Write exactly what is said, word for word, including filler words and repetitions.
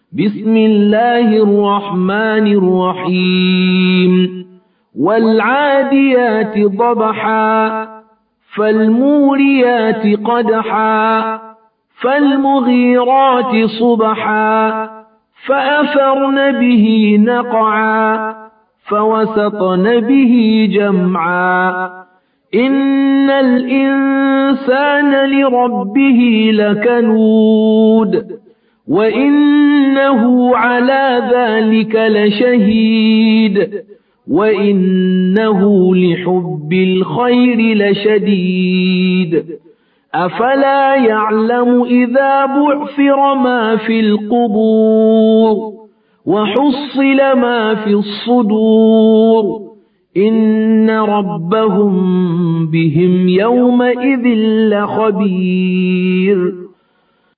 بسم الله الرحمن الرحيم والعاديات ضبحا فالموريات قدحا فالمغيرات صبحا فأثرن به نقعا فوسطن به جمعا إن الإنسان لربه لكنود وإنه على ذلك لشهيد وإنه لحب الخير لشديد أفلا يعلم إذا بعثر ما في القبور وحصل ما في الصدور إن ربهم بهم يومئذ لخبير